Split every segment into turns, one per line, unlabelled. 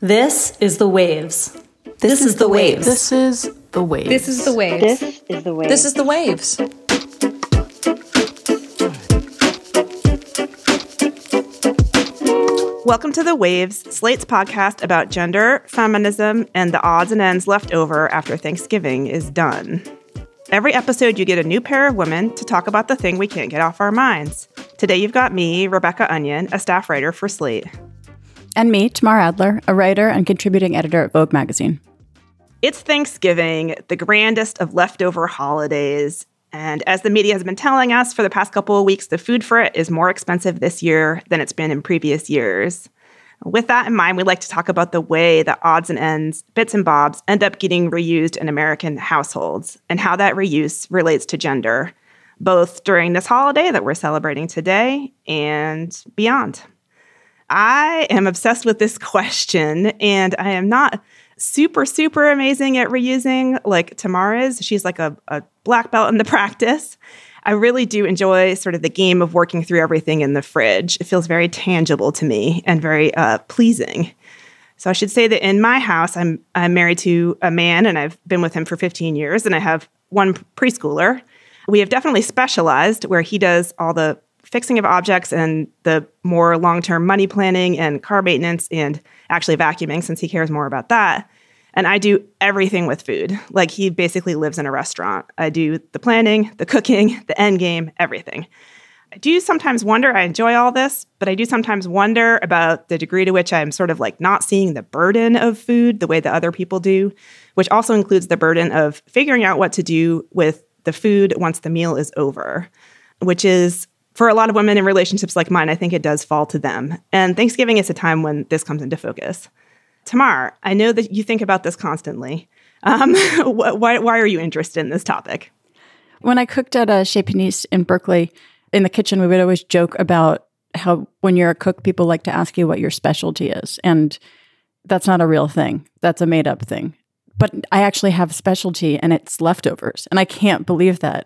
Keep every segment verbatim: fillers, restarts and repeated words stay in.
This is The Waves. This, this is The Waves.
This is The Waves.
This is The Waves.
This is The Waves.
This is The Waves.
Welcome to The Waves, Slate's podcast about gender, feminism, and the odds and ends left over after Thanksgiving is done. Every episode, you get a new pair of women to talk about the thing we can't get off our minds. Today, you've got me, Rebecca Onion, a staff writer for Slate.
And me, Tamar Adler, a writer and contributing editor at Vogue magazine.
It's Thanksgiving, the grandest of leftover holidays. And as the media has been telling us for the past couple of weeks, the food for it is more expensive this year than it's been in previous years. With that in mind, we'd like to talk about the way that odds and ends, bits and bobs, end up getting reused in American households and how that reuse relates to gender, both during this holiday that we're celebrating today and beyond. I am obsessed with this question, and I am not super, super amazing at reusing like Tamar is. She's like a, a black belt in the practice. I really do enjoy sort of the game of working through everything in the fridge. It feels very tangible to me and very uh, pleasing. So I should say that in my house, I'm I'm married to a man, and I've been with him for fifteen years, and I have one preschooler. We have definitely specialized where he does all the fixing of objects and the more long-term money planning and car maintenance and actually vacuuming, since he cares more about that. And I do everything with food. Like, he basically lives in a restaurant. I do the planning, the cooking, the end game, everything. I do sometimes wonder, I enjoy all this, but I do sometimes wonder about the degree to which I'm sort of like not seeing the burden of food the way that other people do, which also includes the burden of figuring out what to do with the food once the meal is over, which is, for a lot of women in relationships like mine, I think it does fall to them. And Thanksgiving is a time when this comes into focus. Tamar, I know that you think about this constantly. Um, why, why are you interested in this topic?
When I cooked at a Chez Panisse in Berkeley, in the kitchen, we would always joke about how when you're a cook, people like to ask you what your specialty is. And that's not a real thing. That's a made-up thing. But I actually have a specialty, and it's leftovers. And I can't believe that.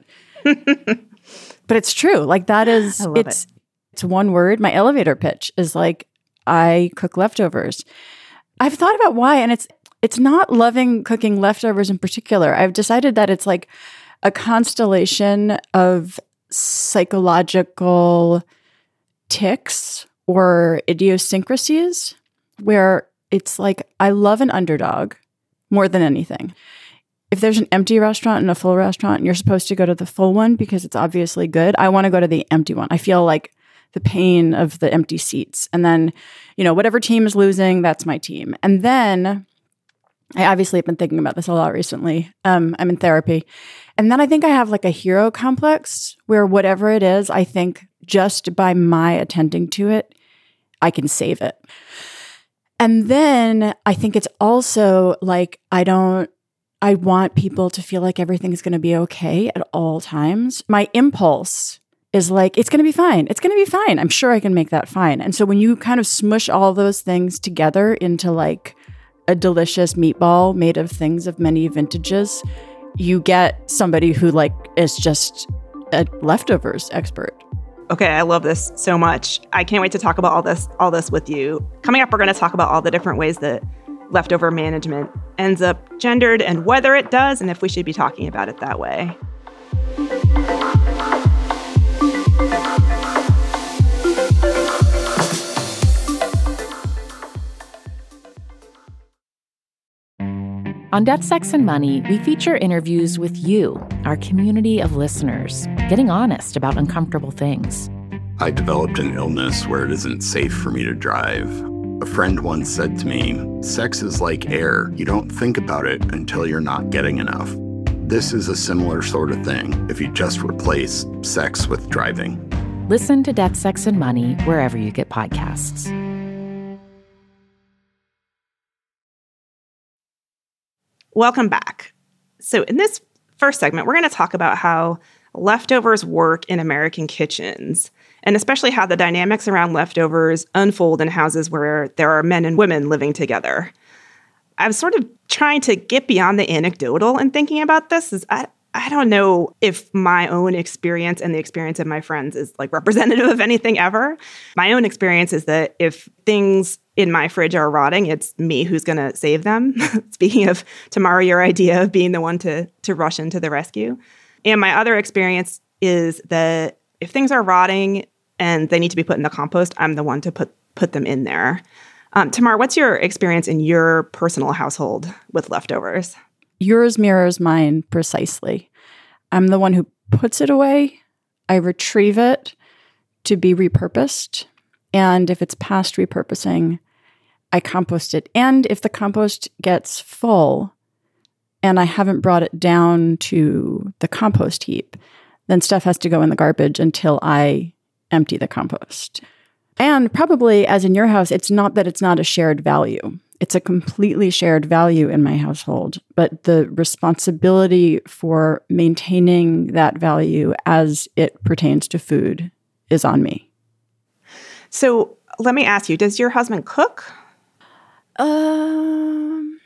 But it's true. Like, that is,
I love
it's,
it.
it's one word. My elevator pitch is like, I cook leftovers. I've thought about why, and it's it's not loving cooking leftovers in particular. I've decided that it's like a constellation of psychological tics or idiosyncrasies where it's like, I love an underdog more than anything. If there's an empty restaurant and a full restaurant and you're supposed to go to the full one because it's obviously good, I want to go to the empty one. I feel like the pain of the empty seats. And then, you know, whatever team is losing, that's my team. And then I obviously have been thinking about this a lot recently. Um, I'm in therapy. And then I think I have like a hero complex where whatever it is, I think just by my attending to it, I can save it. And then I think it's also like, I don't, I want people to feel like everything's going to be okay at all times. My impulse is like, it's going to be fine. It's going to be fine. I'm sure I can make that fine. And so when you kind of smush all those things together into like a delicious meatball made of things of many vintages, you get somebody who like is just a leftovers expert.
Okay, I love this so much. I can't wait to talk about all this, all this with you. Coming up, we're going to talk about all the different ways that leftover management ends up gendered and whether it does and if we should be talking about it that way.
On Death, Sex, and Money, we feature interviews with you, our community of listeners, getting honest about uncomfortable things.
I developed an illness where it isn't safe for me to drive. A friend once said to me, sex is like air. You don't think about it until you're not getting enough. This is a similar sort of thing if you just replace sex with driving.
Listen to Death, Sex, and Money wherever you get podcasts.
Welcome back. So in this first segment, we're going to talk about how leftovers work in American kitchens, and especially how the dynamics around leftovers unfold in houses where there are men and women living together. I was sort of trying to get beyond the anecdotal and thinking about this. Is I, I don't know if my own experience and the experience of my friends is like representative of anything ever. My own experience is that if things in my fridge are rotting, it's me who's going to save them. Speaking of, Tamara, your idea of being the one to to rush into the rescue. And my other experience is that if things are rotting and they need to be put in the compost, I'm the one to put put them in there. Um, Tamara, what's your experience in your personal household with leftovers?
Yours mirrors mine precisely. I'm the one who puts it away. I retrieve it to be repurposed. And if it's past repurposing, I compost it. And if the compost gets full and I haven't brought it down to the compost heap, then stuff has to go in the garbage until I empty the compost. And probably, as in your house, it's not that it's not a shared value. It's a completely shared value in my household, but the responsibility for maintaining that value as it pertains to food is on me.
So let me ask you, does your husband cook?
Um,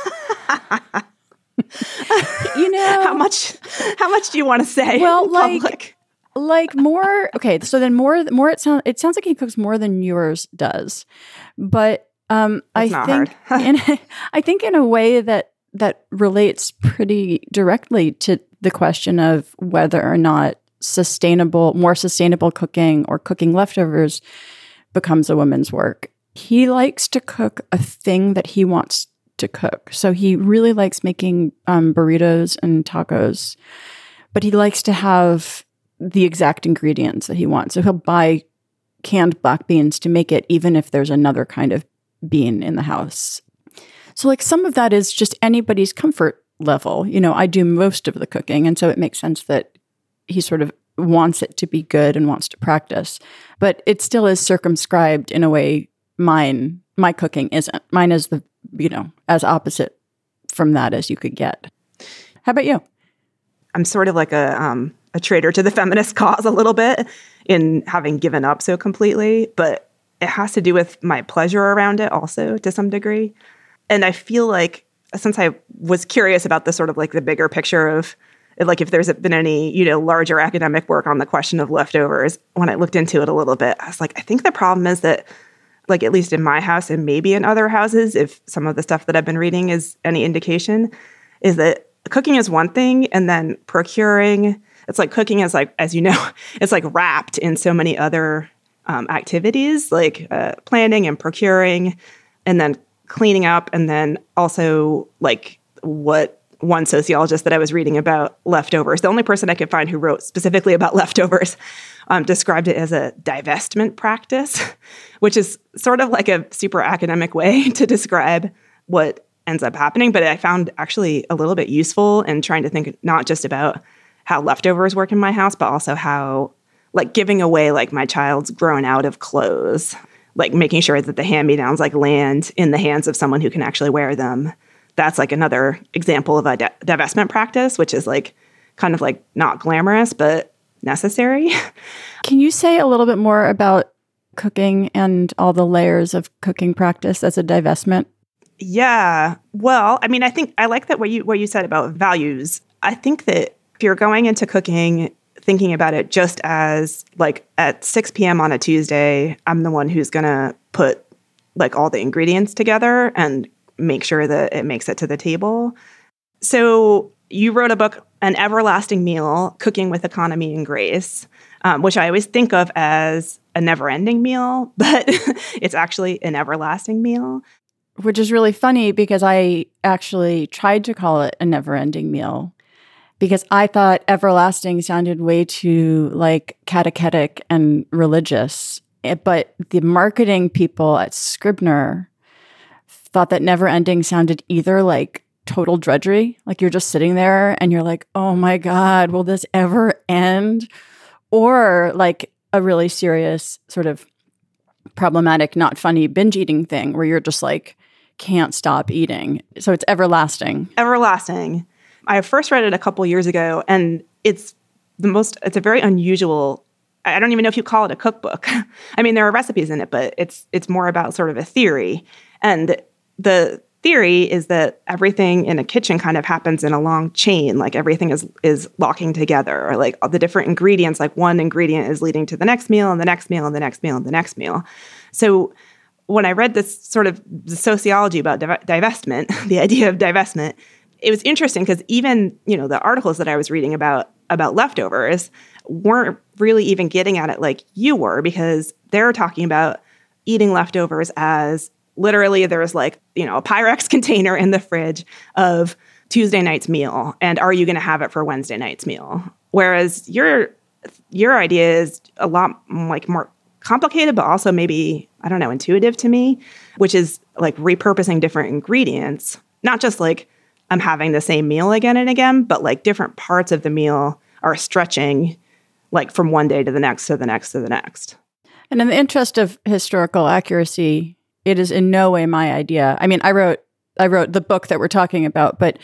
you know,
how much, how much do you want to say?
Well,
in
like,
public?
like more, okay. So then more, more, it sounds, it sounds like he cooks more than yours does, but Um, I
not
think, in, I think in a way that that relates pretty directly to the question of whether or not sustainable, more sustainable cooking or cooking leftovers becomes a woman's work. He likes to cook a thing that he wants to cook. So he really likes making um, burritos and tacos, but he likes to have the exact ingredients that he wants. So he'll buy canned black beans to make it, even if there's another kind of being in the house. So like some of that is just anybody's comfort level. You know, I do most of the cooking. And so it makes sense that he sort of wants it to be good and wants to practice. But it still is circumscribed in a way mine, my cooking isn't. Mine is the, you know, as opposite from that as you could get. How about you?
I'm sort of like a um, a traitor to the feminist cause a little bit in having given up so completely. But it has to do with my pleasure around it also to some degree. And I feel like since I was curious about the sort of like the bigger picture of like if there's been any, you know, larger academic work on the question of leftovers, when I looked into it a little bit, I was like, I think the problem is that like at least in my house and maybe in other houses, if some of the stuff that I've been reading is any indication, is that cooking is one thing and then procuring, it's like cooking is like, as you know, it's like wrapped in so many other Um, activities like uh, planning and procuring and then cleaning up. And then also like what one sociologist that I was reading about leftovers, the only person I could find who wrote specifically about leftovers, um, described it as a divestment practice, which is sort of like a super academic way to describe what ends up happening. But I found actually a little bit useful in trying to think not just about how leftovers work in my house, but also how like giving away like my child's grown out of clothes, like making sure that the hand-me-downs like land in the hands of someone who can actually wear them. That's like another example of a di- divestment practice, which is like kind of like not glamorous, but necessary.
Can you say a little bit more about cooking and all the layers of cooking practice as a divestment?
Yeah. Well, I mean, I think I like that what you what you said about values. I think that if you're going into cooking thinking about it just as like at six p.m. on a Tuesday, I'm the one who's going to put like all the ingredients together and make sure that it makes it to the table. So you wrote a book, An Everlasting Meal, Cooking with Economy and Grace, um, which I always think of as a never-ending meal, but it's actually an everlasting meal.
Which is really funny because I actually tried to call it a never-ending meal, because I thought everlasting sounded way too like catechetic and religious. But the marketing people at Scribner thought that never ending sounded either like total drudgery, like you're just sitting there and you're like, oh my God, will this ever end? Or like a really serious sort of problematic, not funny binge eating thing where you're just like, can't stop eating. So it's everlasting.
Everlasting. I first read it a couple years ago, and it's the most, it's a very unusual, I don't even know if you call it a cookbook. I mean, there are recipes in it, but it's it's more about sort of a theory. And the theory is that everything in a kitchen kind of happens in a long chain, like everything is is locking together, or like the different ingredients, like one ingredient is leading to the next meal and the next meal and the next meal and the next meal. So when I read this sort of the sociology about div- divestment, the idea of divestment, it was interesting because even, you know, the articles that I was reading about about leftovers weren't really even getting at it like you were, because they're talking about eating leftovers as literally there's like, you know, a Pyrex container in the fridge of Tuesday night's meal. And are you going to have it for Wednesday night's meal? Whereas your your idea is a lot like more complicated, but also maybe, I don't know, intuitive to me, which is like repurposing different ingredients, not just like I'm having the same meal again and again, but like different parts of the meal are stretching like from one day to the next to the next to the next.
And in the interest of historical accuracy, it is in no way my idea. I mean, I wrote I wrote the book that we're talking about, but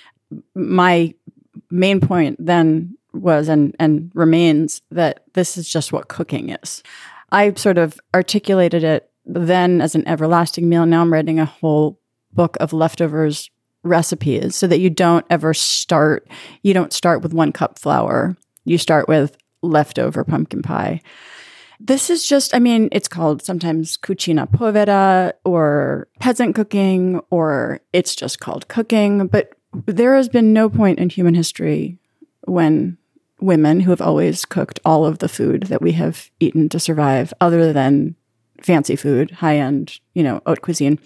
my main point then was and and remains that this is just what cooking is. I sort of articulated it then as an everlasting meal. Now I'm writing a whole book of leftovers recipes so that you don't ever start, you don't start with one cup flour. You start with leftover pumpkin pie. This is just, I mean, it's called sometimes cucina povera or peasant cooking, or it's just called cooking. But there has been no point in human history when women who have always cooked all of the food that we have eaten to survive, other than fancy food, high-end, you know, haute cuisine,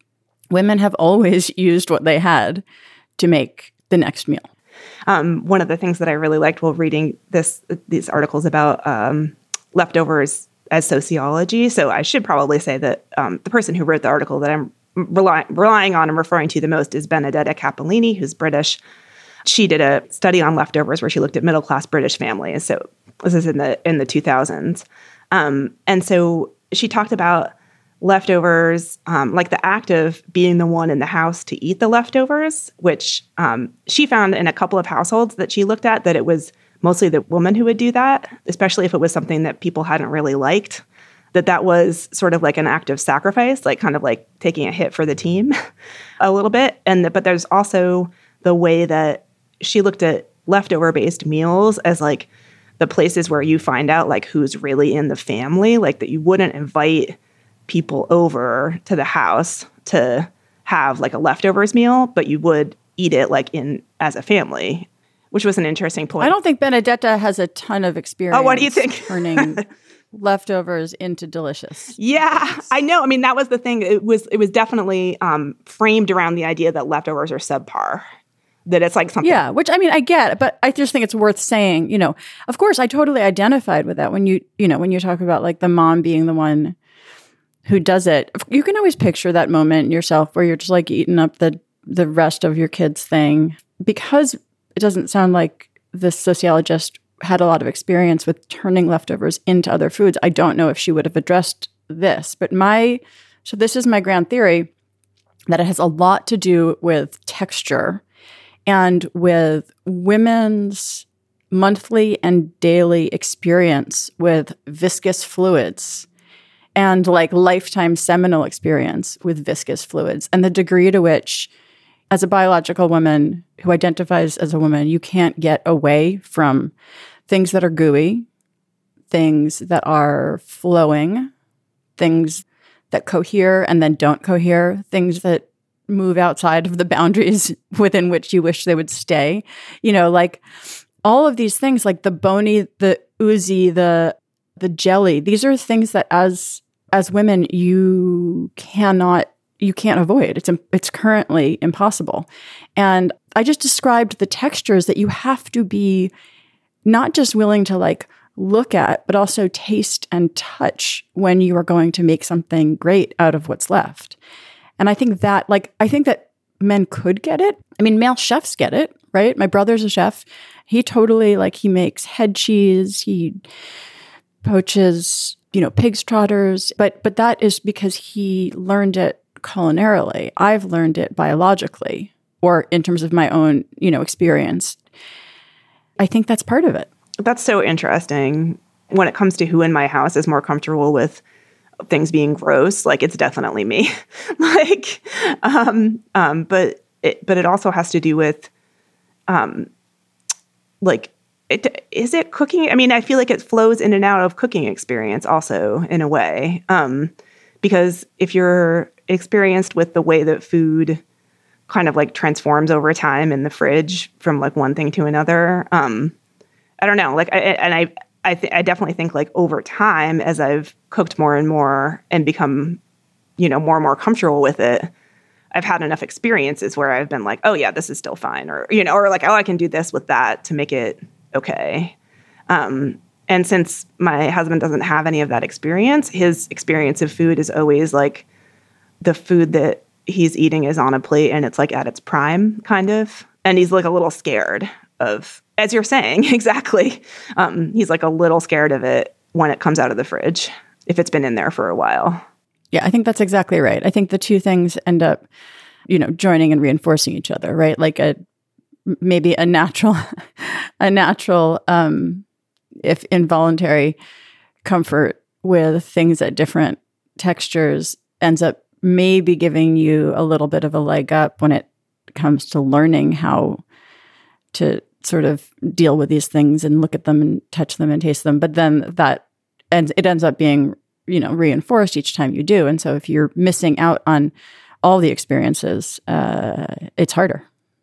women have always used what they had to make the next meal.
Um, one of the things that I really liked while reading this these articles about um, leftovers as sociology. So I should probably say that um, the person who wrote the article that I'm rely- relying on and referring to the most is Benedetta Cappellini, who's British. She did a study on leftovers where she looked at middle-class British families. So this is in the in the two thousands. Um, and so she talked about leftovers, um, like the act of being the one in the house to eat the leftovers, which um, she found in a couple of households that she looked at that it was mostly the woman who would do that, especially if it was something that people hadn't really liked, that that was sort of like an act of sacrifice, like kind of like taking a hit for the team a little bit. And the, but there's also the way that she looked at leftover-based meals as like the places where you find out like who's really in the family, like that you wouldn't invite people over to the house to have like a leftovers meal, but you would eat it like in as a family, which was an interesting point.
I don't think Benedetta has a ton of experience.
Oh, what do you think?
Turning leftovers into delicious.
Yeah, I know. I mean, that was the thing. It was it was definitely um, framed around the idea that leftovers are subpar. That it's like something.
Yeah, which I mean, I get, but I just think it's worth saying. You know, of course, I totally identified with that when you you know when you talk about like the mom being the one who does it. You can always picture that moment in yourself where you're just like eating up the the rest of your kid's thing, because it doesn't sound like this sociologist had a lot of experience with turning leftovers into other foods. I don't know if she would have addressed this, but my, so this is my grand theory, that it has a lot to do with texture and with women's monthly and daily experience with viscous fluids and like lifetime seminal experience with viscous fluids, and the degree to which, as a biological woman who identifies as a woman, you can't get away from things that are gooey, things that are flowing, things that cohere and then don't cohere, things that move outside of the boundaries within which you wish they would stay. You know, like all of these things, like the bony, the oozy, the the jelly, these are things that as as women you cannot you can't avoid. It's it's currently impossible. And I just described the textures that you have to be not just willing to like look at, but also taste and touch when you are going to make something great out of what's left. And I think that like, I think that men could get it. I mean, male chefs get it, right? My brother's a chef. He totally like, he makes head cheese. He poaches, you know, pig's trotters, but, but that is because he learned it culinarily. I've learned it biologically, or in terms of my own, you know, experience. I think that's part of it.
That's so interesting when it comes to who in my house is more comfortable with things being gross, like it's definitely me. like, um, um, but it, but it also has to do with, um, like, it, is it cooking? I mean, I feel like it flows in and out of cooking experience also in a way, um, because if you're experienced with the way that food kind of like transforms over time in the fridge from like one thing to another, um, I don't know, like, I, and I. I, th- I definitely think like over time, as I've cooked more and more and become, you know, more and more comfortable with it, I've had enough experiences where I've been like, oh yeah, this is still fine. Or, you know, or like, oh, I can do this with that to make it okay. Um, and since my husband doesn't have any of that experience, his experience of food is always like the food that he's eating is on a plate and it's like at its prime kind of. And he's like a little scared of, as you're saying, exactly. Um, he's like a little scared of it when it comes out of the fridge, if it's been in there for a while.
Yeah, I think that's exactly right. I think the two things end up, you know, joining and reinforcing each other, right? Like a maybe a natural, a natural, um, if involuntary comfort with things at different textures ends up maybe giving you a little bit of a leg up when it comes to learning how to sort of deal with these things and look at them and touch them and taste them. But then that and it ends up being, you know, reinforced each time you do. And so if you're missing out on all the experiences, uh, it's harder.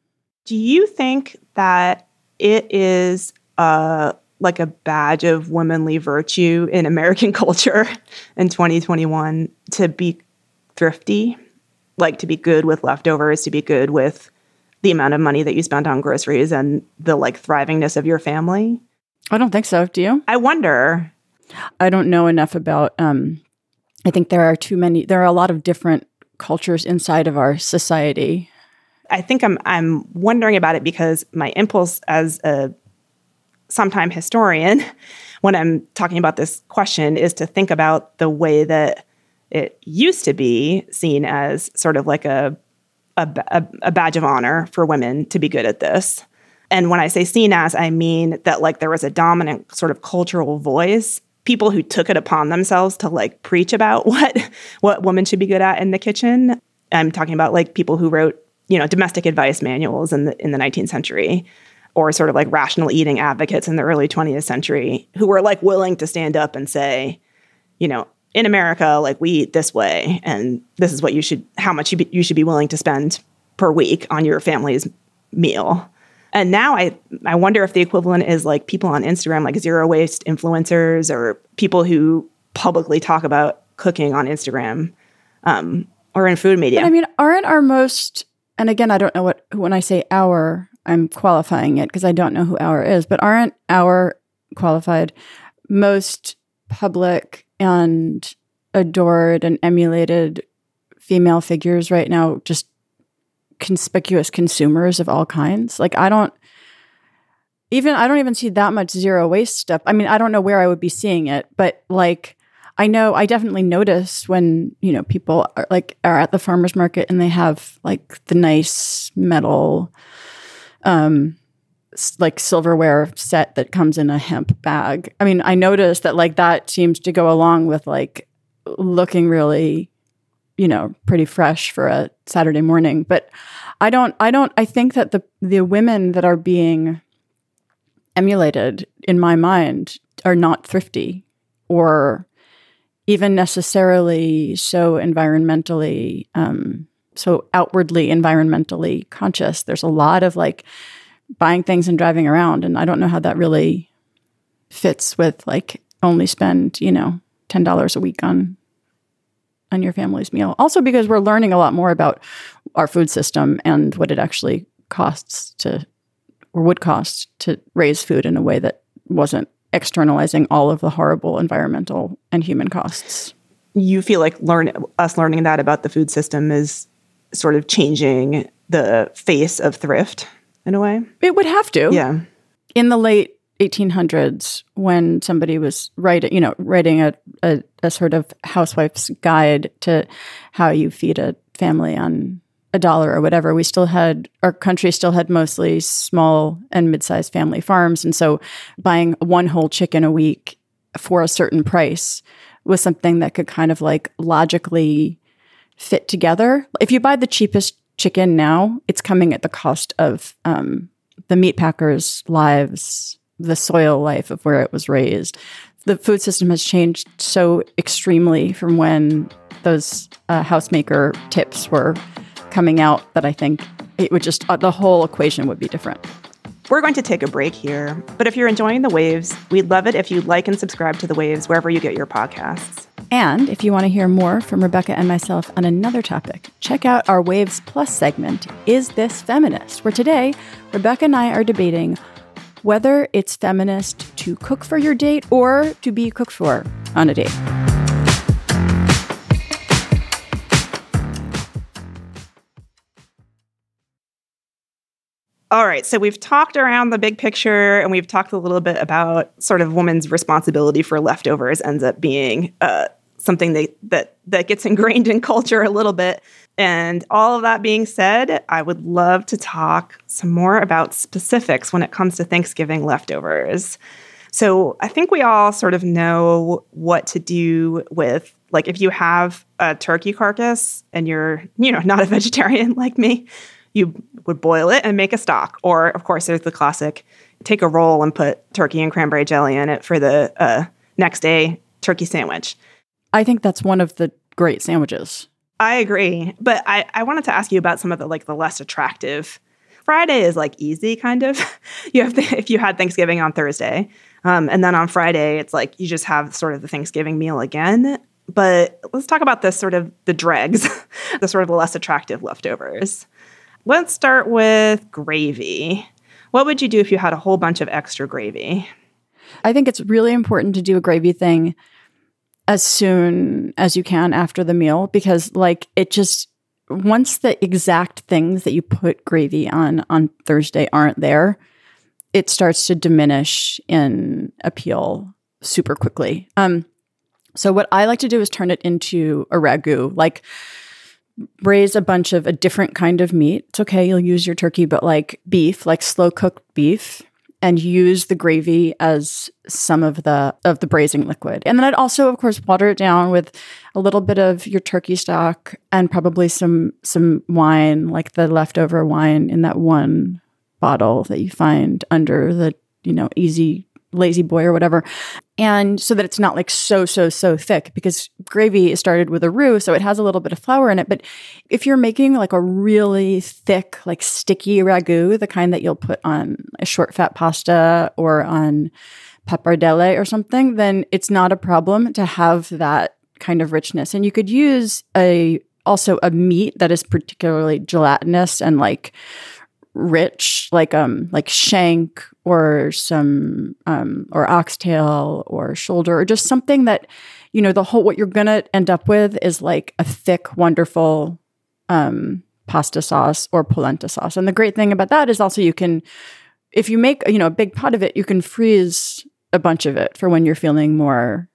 Do you think that it is uh, like a badge of womanly virtue in American culture in twenty twenty-one to be thrifty, like to be good with leftovers, to be good with the amount of money that you spend on groceries and the like thrivingness of your family?
I don't think so. Do you?
I wonder.
I don't know enough about, um, I think there are too many, there are a lot of different cultures inside of our society.
I think I'm I'm wondering about it because my impulse as a sometime historian, when I'm talking about this question, is to think about the way that it used to be seen as sort of like a A, a, a badge of honor for women to be good at this. And when I say seen as, I mean that like there was a dominant sort of cultural voice, people who took it upon themselves to like preach about what what women should be good at in the kitchen. I'm talking about like people who wrote, you know, domestic advice manuals in the in the nineteenth century, or sort of like rational eating advocates in the early twentieth century who were like willing to stand up and say, you know, in America, like we eat this way, and this is what you should, how much you, be, you should be willing to spend per week on your family's meal. And now I, I wonder if the equivalent is like people on Instagram, like zero waste influencers or people who publicly talk about cooking on Instagram um, or in food media.
But I mean, aren't our most, and again, I don't know what, when I say our, I'm qualifying it because I don't know who our is, but aren't our qualified most public and adored and emulated female figures right now just conspicuous consumers of all kinds? Like I don't even I don't even see that much zero waste stuff. I mean, I don't know where I would be seeing it, but like I know I definitely notice when, you know, people are like are at the farmers market and they have like the nice metal um like silverware set that comes in a hemp bag. I mean, I noticed that like that seems to go along with like looking really, you know, pretty fresh for a Saturday morning. But I don't, I don't, I think that the, the women that are being emulated in my mind are not thrifty or even necessarily so environmentally, um, so outwardly environmentally conscious. There's a lot of like, buying things and driving around. And I don't know how that really fits with like only spend, you know, ten dollars a week on, on your family's meal. Also because we're learning a lot more about our food system and what it actually costs to, or would cost to raise food in a way that wasn't externalizing all of the horrible environmental and human costs.
You feel like learn us learning that about the food system is sort of changing the face of thrift in a way?
It would have to.
Yeah.
In the late eighteen hundreds, when somebody was writing, you know, writing a, a, a sort of housewife's guide to how you feed a family on a dollar or whatever, we still had, our country still had mostly small and mid-sized family farms. And so buying one whole chicken a week for a certain price was something that could kind of like logically fit together. If you buy the cheapest chicken now, it's coming at the cost of um, the meat packers' lives, the soil life of where it was raised. The food system has changed so extremely from when those uh, housemaker tips were coming out that I think it would just, uh, the whole equation would be different.
We're going to take a break here, but if you're enjoying The Waves, we'd love it if you like and subscribe to The Waves wherever you get your podcasts.
And if you want to hear more from Rebecca and myself on another topic, check out our Waves Plus segment, Is This Feminist?, where today, Rebecca and I are debating whether it's feminist to cook for your date or to be cooked for on a date.
All right, so we've talked around the big picture, and we've talked a little bit about sort of women's responsibility for leftovers ends up being uh, something that, that that gets ingrained in culture a little bit. And all of that being said, I would love to talk some more about specifics when it comes to Thanksgiving leftovers. So I think we all sort of know what to do with, like, if you have a turkey carcass and you're, you know, not a vegetarian like me, you would boil it and make a stock. Or, of course, there's the classic, take a roll and put turkey and cranberry jelly in it for the uh, next day turkey sandwich.
I think that's one of the great sandwiches.
I agree. But I, I wanted to ask you about some of the, like, the less attractive. Friday is, like, easy, kind of. You have the, if you had Thanksgiving on Thursday. Um, and then on Friday, it's like you just have sort of the Thanksgiving meal again. But let's talk about this sort of the dregs, the sort of the less attractive leftovers. Let's start with gravy. What would you do if you had a whole bunch of extra gravy?
I think it's really important to do a gravy thing as soon as you can after the meal, because like it just, once the exact things that you put gravy on on Thursday aren't there, it starts to diminish in appeal super quickly. Um, so what I like to do is turn it into a ragu, like braise a bunch of a different kind of meat. It's okay, you'll use your turkey, but like beef, like slow cooked beef, and use the gravy as some of the of the braising liquid. And then I'd also, of course, water it down with a little bit of your turkey stock and probably some some wine, like the leftover wine in that one bottle that you find under the, you know, easy lazy boy or whatever. And so that it's not like so, so, so thick, because gravy is started with a roux, so it has a little bit of flour in it. But if you're making like a really thick, like sticky ragu, the kind that you'll put on a short fat pasta or on pappardelle or something, then it's not a problem to have that kind of richness. And you could use a also a meat that is particularly gelatinous and like rich, like um like shank or some um or oxtail or shoulder, or just something that, you know, the whole, what you're gonna end up with is like a thick, wonderful um pasta sauce or polenta sauce. And the great thing about that is also you can, if you make, you know, a big pot of it, you can freeze a bunch of it for when you're feeling more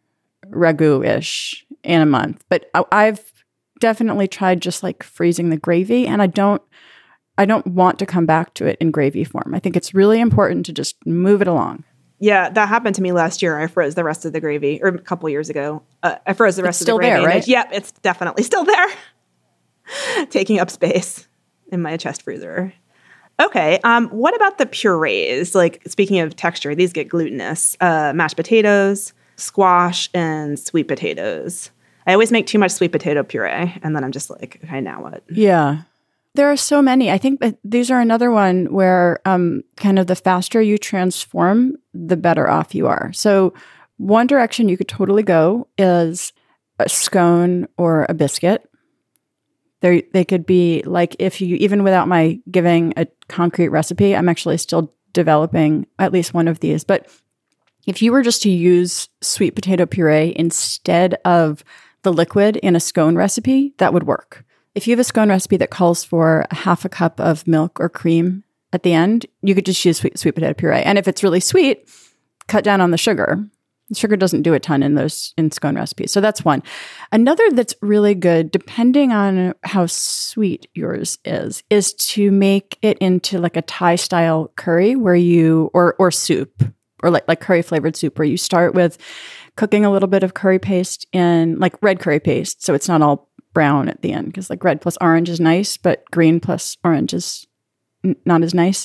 ragu-ish in a month. But I, I've definitely tried just like freezing the gravy, and I don't I don't want to come back to it in gravy form. I think it's really important to just move it along.
Yeah, that happened to me last year. I froze the rest of the gravy, or a couple years ago. Uh, I froze the rest
it's
of the gravy.
Still there, right?
It, yep, it's definitely still there. Taking up space in my chest freezer. Okay, um, what about the purees? Like, speaking of texture, these get glutinous. Uh, mashed potatoes, squash, and sweet potatoes. I always make too much sweet potato puree, and then I'm just like, okay, now what?
Yeah. There are so many. I think that these are another one where um, kind of the faster you transform, the better off you are. So one direction you could totally go is a scone or a biscuit. They they could be like, if you, even without my giving a concrete recipe, I'm actually still developing at least one of these. But if you were just to use sweet potato puree instead of the liquid in a scone recipe, that would work. If you have a scone recipe that calls for a half a cup of milk or cream at the end, you could just use sweet, sweet potato puree. And if it's really sweet, cut down on the sugar. The sugar doesn't do a ton in those in scone recipes. So that's one. Another that's really good, depending on how sweet yours is, is to make it into like a Thai style curry where you, or or soup, or like, like curry flavored soup, where you start with cooking a little bit of curry paste in like red curry paste. So it's not all brown at the end, because like red plus orange is nice, but green plus orange is n- not as nice.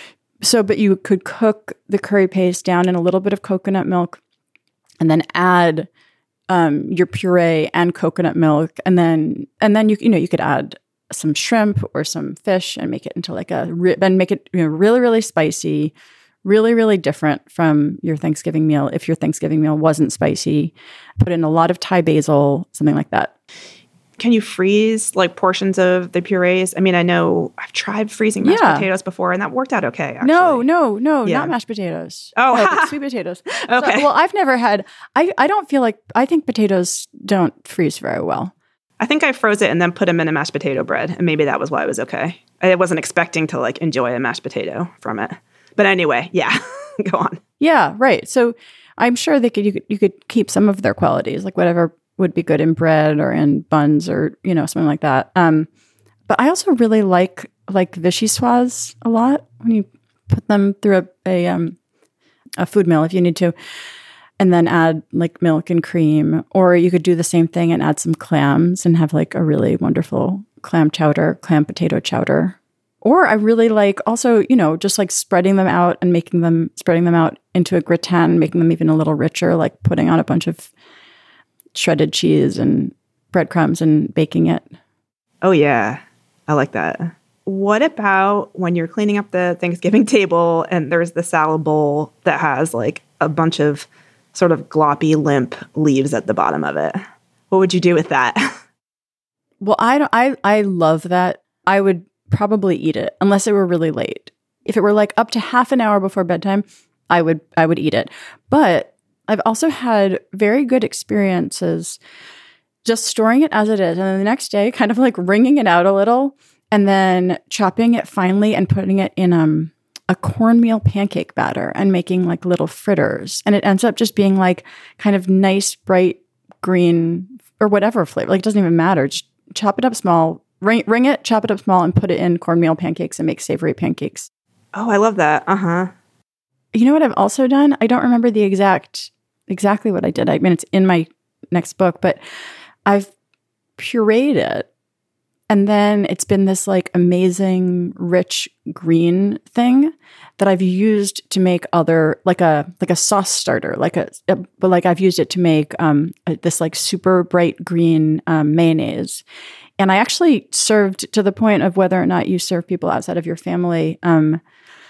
So, but you could cook the curry paste down in a little bit of coconut milk and then add um, your puree and coconut milk. And then, and then you, you know, you could add some shrimp or some fish and make it into like a, then make it, you know, really, really spicy, really, really different from your Thanksgiving meal. If your Thanksgiving meal wasn't spicy, put in a lot of Thai basil, something like that.
Can you freeze like portions of the purees? I mean, I know I've tried freezing mashed
Yeah.
potatoes before, and that worked out okay, actually.
No, no, no,
Yeah.
not mashed potatoes.
Oh.
No, but sweet potatoes.
Okay.
So, well, I've never had, I, I don't feel like, I think potatoes don't freeze very well.
I think I froze it and then put them in a mashed potato bread, and maybe that was why it was okay. I wasn't expecting to like enjoy a mashed potato from it. But anyway, yeah, go on.
Yeah, right. So I'm sure they could you could you could keep some of their qualities, like whatever would be good in bread or in buns or, you know, something like that. Um, but I also really like like vichyssoise a lot when you put them through a a, um, a food mill if you need to, and then add like milk and cream. Or you could do the same thing and add some clams and have like a really wonderful clam chowder, clam potato chowder. Or I really like also, you know, just like spreading them out and making them, spreading them out into a gratin, making them even a little richer, like putting on a bunch of shredded cheese and breadcrumbs and baking it.
Oh, yeah. I like that. What about when you're cleaning up the Thanksgiving table and there's the salad bowl that has like a bunch of sort of gloppy, limp leaves at the bottom of it? What would you do with that?
Well, I don't, I, I love that. I would probably eat it unless it were really late. If it were like up to half an hour before bedtime, I would I would eat it. But I've also had very good experiences just storing it as it is, and then the next day kind of like wringing it out a little and then chopping it finely and putting it in um a cornmeal pancake batter and making like little fritters. And it ends up just being like kind of nice, bright green or whatever flavor. Like it doesn't even matter. Just chop it up small, Ring, ring it, chop it up small, and put it in cornmeal pancakes and make savory pancakes.
Oh, I love that. Uh-huh.
You know what I've also done? I don't remember the exact, exactly what I did. I mean, it's in my next book, but I've pureed it. And then it's been this like amazing, rich green thing that I've used to make other, like a, like a sauce starter, like a, a but like I've used it to make um a, this like super bright green um, mayonnaise. And I actually served, to the point of whether or not you serve people outside of your family um,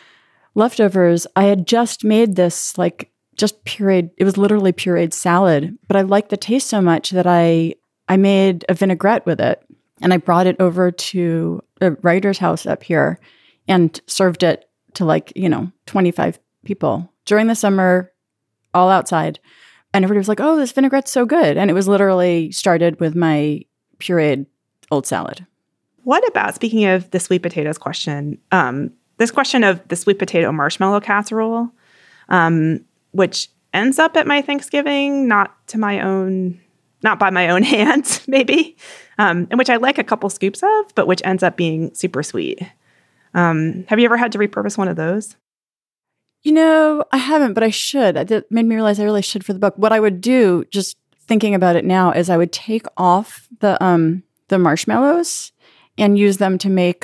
leftovers. I had just made this like just pureed, it was literally pureed salad, but I liked the taste so much that I I made a vinaigrette with it. And I brought it over to a writer's house up here and served it to like, you know, twenty-five people during the summer, all outside. And everybody was like, oh, this vinaigrette's so good. And it was literally started with my pureed old salad.
What about, speaking of the sweet potatoes question, um, this question of the sweet potato marshmallow casserole, um, which ends up at my Thanksgiving, not to my own, not by my own hand, maybe, um, and which I like a couple scoops of, but which ends up being super sweet. Um, have you ever had to repurpose one of those?
You know, I haven't, but I should. That made me realize I really should for the book. What I would do, just thinking about it now, is I would take off the um, the marshmallows and use them to make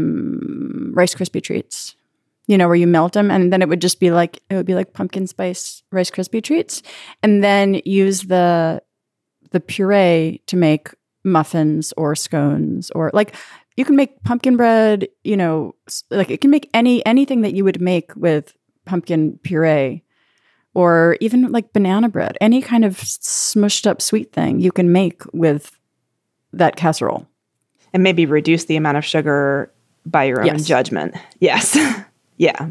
um, Rice Krispie treats. You know, where you melt them, and then it would just be like it would be like pumpkin spice Rice Krispie treats, and then use the the puree to make muffins or scones, or like you can make pumpkin bread. You know, like it can make any anything that you would make with pumpkin puree, or even like banana bread. Any kind of smushed up sweet thing you can make with that casserole.
And maybe reduce the amount of sugar by your own
Yes.
judgment. Yes. Yeah.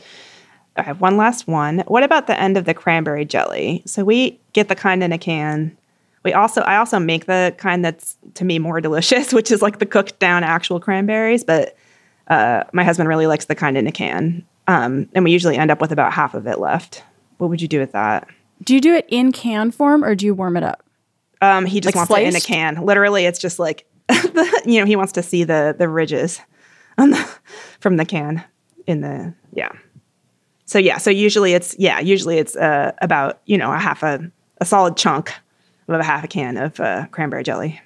I have one last one. What about the end of the cranberry jelly? So we get the kind in a can. We also, I also make the kind that's to me more delicious, which is like the cooked down actual cranberries. But uh, my husband really likes the kind in a can. Um, and we usually end up with about half of it left. What would you do with that?
Do you do it in can form or do you warm it up?
Um, he just
Like
wants it in a
sliced?
can. Literally, it's just like, the, you know, he wants to see the the ridges on the, from the can in the, yeah. So yeah, so usually it's, yeah, usually it's uh, about, you know, a half a, a solid chunk of a half a can of uh, cranberry jelly.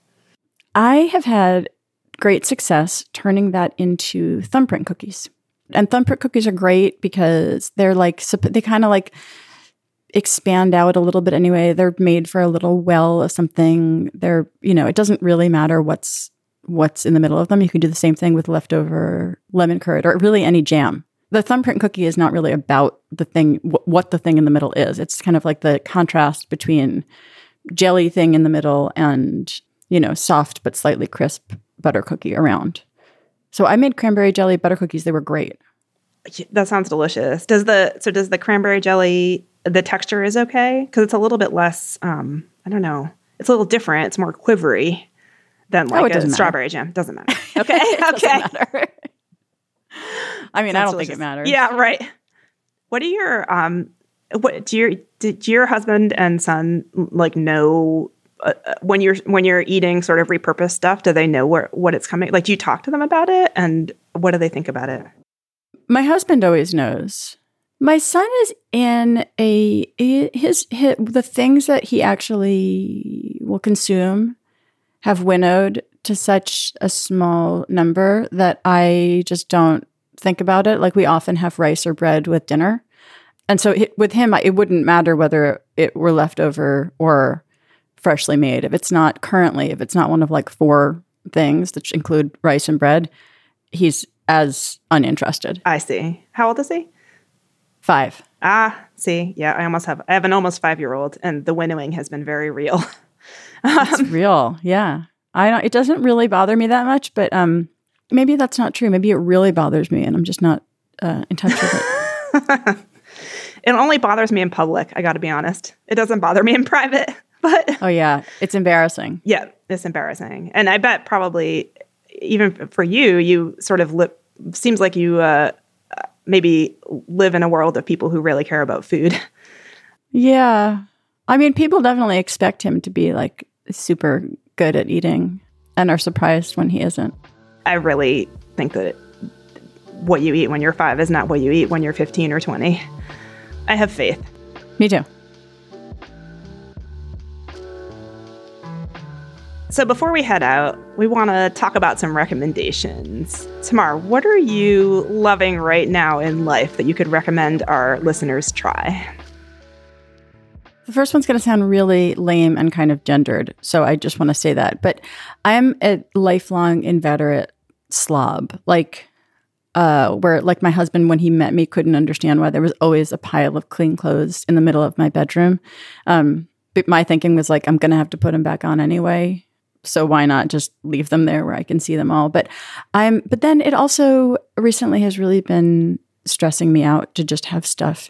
I have had great success turning that into thumbprint cookies. And thumbprint cookies are great because they're like, they kind of like expand out a little bit anyway. They're made for a little well of something. They're, you know, it doesn't really matter what's what's in the middle of them. You can do the same thing with leftover lemon curd or really any jam. The thumbprint cookie is not really about the thing, w- what the thing in the middle is. It's kind of like the contrast between jelly thing in the middle and, you know, soft but slightly crisp butter cookie around. So I made cranberry jelly butter cookies. They were great.
That sounds delicious. Does the, so does the cranberry jelly, the texture is okay? Because it's a little bit less, um, I don't know. It's a little different. It's more quivery than like
oh,
a strawberry jam. Doesn't matter. Okay. okay.
Matter. I mean,
Sounds
I don't
delicious.
think it matters.
Yeah, right. What do your um, what do your did your husband and son like know uh, when you're when you're eating sort of repurposed stuff? Do they know where what it's coming? Like, do you talk to them about it, and what do they think about it?
My husband always knows. My son is in a his, his the things that he actually will consume have winnowed to such a small number that I just don't think about it. Like, we often have rice or bread with dinner. And so it, with him, it wouldn't matter whether it were leftover or freshly made. If it's not currently, if it's not one of like four things that include rice and bread, he's as uninterested.
I see. How old is he?
Five.
Ah, see. Yeah, I almost have, I have an almost five-year-old, and the winnowing has been very real.
It's real. Yeah. I don't, it doesn't really bother me that much, but um, maybe that's not true. Maybe it really bothers me and I'm just not uh, in touch with it.
It only bothers me in public, I got to be honest. It doesn't bother me in private, but...
Oh, yeah. It's embarrassing.
Yeah, it's embarrassing. And I bet probably, even for you, you sort of li- seems like you uh, maybe live in a world of people who really care about food.
Yeah. I mean, people definitely expect him to be like super good at eating and are surprised when he isn't.
I really think that what you eat when you're five is not what you eat when you're fifteen or twenty. I have faith.
Me too.
So before we head out, we want to talk about some recommendations. Tamar, what are you loving right now in life that you could recommend our listeners try?
The first one's going to sound really lame and kind of gendered, so I just want to say that. But I'm a lifelong inveterate slob. Like, uh, where like my husband, when he met me, couldn't understand why there was always a pile of clean clothes in the middle of my bedroom. Um, but my thinking was like, I'm going to have to put them back on anyway. So why not just leave them there where I can see them all? But I'm. But then it also recently has really been stressing me out to just have stuff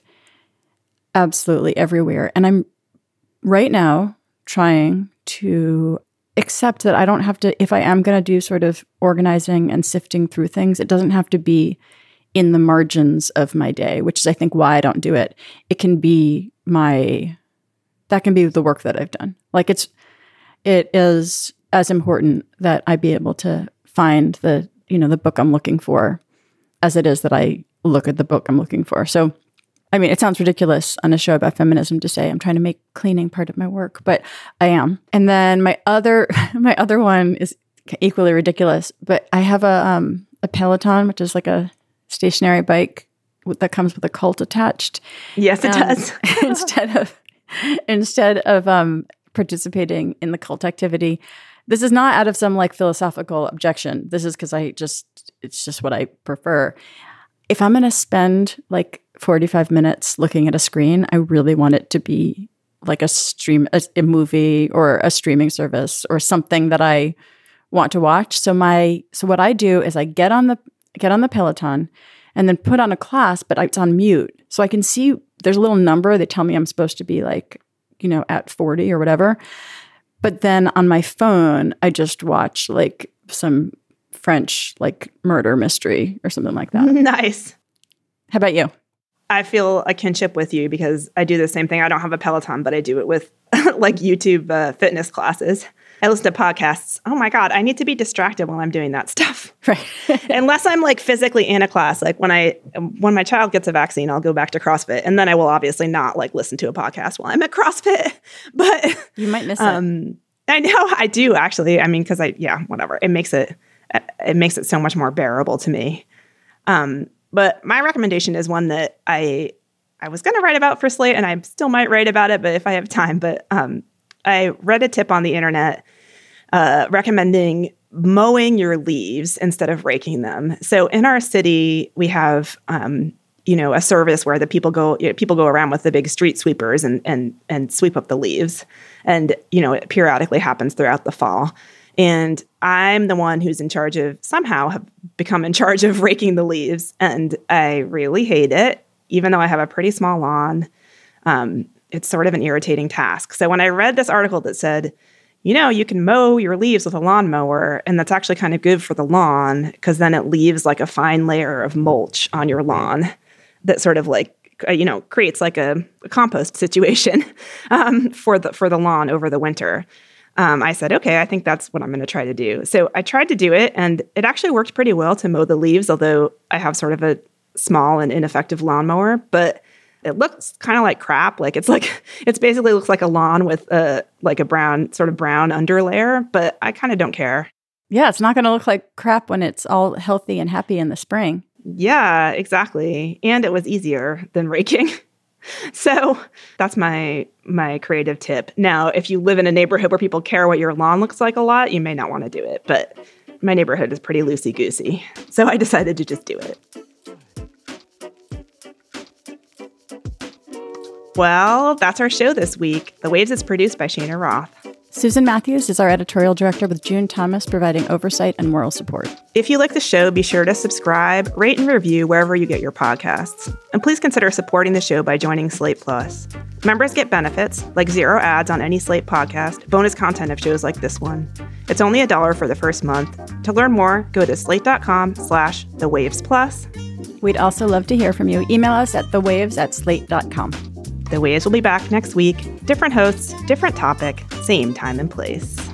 absolutely everywhere. And I'm right now trying to accept that I don't have to, if I am going to do sort of organizing and sifting through things, it doesn't have to be in the margins of my day, which is, I think, why I don't do it. It can be my, that can be the work that I've done. Like it's, it is as important that I be able to find the, you know, the book I'm looking for as it is that I look at the book I'm looking for. So I mean, it sounds ridiculous on a show about feminism to say I'm trying to make cleaning part of my work, but I am. And then my other my other one is equally ridiculous, but I have a um, a Peloton, which is like a stationary bike that comes with a cult attached.
Yes, it
and
does.
instead of instead of um, participating in the cult activity, this is not out of some like philosophical objection. This is because I just it's just what I prefer. If I'm going to spend like forty-five minutes looking at a screen, I really want it to be like a stream, a, a movie or a streaming service or something that I want to watch. So my, so what I do is I get on the, get on the Peloton and then put on a class, but it's on mute. So I can see there's a little number. They tell me I'm supposed to be like, you know, at forty or whatever. But then on my phone, I just watch like some French like murder mystery or something like that.
Nice.
How about you?
I feel a kinship with you because I do the same thing. I don't have a Peloton, but I do it with like YouTube uh, fitness classes. I listen to podcasts. Oh my God, I need to be distracted while I'm doing that stuff.
Right.
Unless I'm like physically in a class. Like when I when my child gets a vaccine, I'll go back to CrossFit. And then I will obviously not like listen to a podcast while I'm at CrossFit. But
you might miss
um,
it.
I know I do actually. I mean, because I yeah, whatever. It makes it it makes it so much more bearable to me. Um, but my recommendation is one that I I was going to write about for Slate, and I still might write about it, but if I have time. But um, I read a tip on the internet uh, recommending mowing your leaves instead of raking them. So in our city, we have um, you know a service where the people go you know, people go around with the big street sweepers and and and sweep up the leaves, and you know it periodically happens throughout the fall. And I'm the one who's in charge of somehow have become in charge of raking the leaves, and I really hate it. Even though I have a pretty small lawn, um, it's sort of an irritating task. So when I read this article that said, you know, you can mow your leaves with a lawnmower, and that's actually kind of good for the lawn because then it leaves like a fine layer of mulch on your lawn that sort of like, uh, you know, creates like a, a compost situation um, for the for the lawn over the winter. Um, I said, okay, I think that's what I'm going to try to do. So I tried to do it, and it actually worked pretty well to mow the leaves, although I have sort of a small and ineffective lawnmower, but it looks kind of like crap. Like it's like, it's basically looks like a lawn with a, like a brown, sort of brown underlayer, but I kind of don't care.
Yeah, it's not going to look like crap when it's all healthy and happy in the spring.
Yeah, exactly. And it was easier than raking. So that's my, my creative tip. Now, if you live in a neighborhood where people care what your lawn looks like a lot, you may not want to do it, but my neighborhood is pretty loosey-goosey. So I decided to just do it. Well, that's our show this week. The Waves is produced by Shana Roth.
Susan Matthews is our editorial director, with June Thomas providing oversight and moral support.
If you like the show, be sure to subscribe, rate, and review wherever you get your podcasts. And please consider supporting the show by joining Slate Plus. Members get benefits, like zero ads on any Slate podcast, bonus content of shows like this one. It's only a dollar for the first month. To learn more, go to slate.com slash the waves plus.
We'd also love to hear from you. Email us at thewaves at slate dot com.
The Waves will be back next week. Different hosts, different topic, same time and place.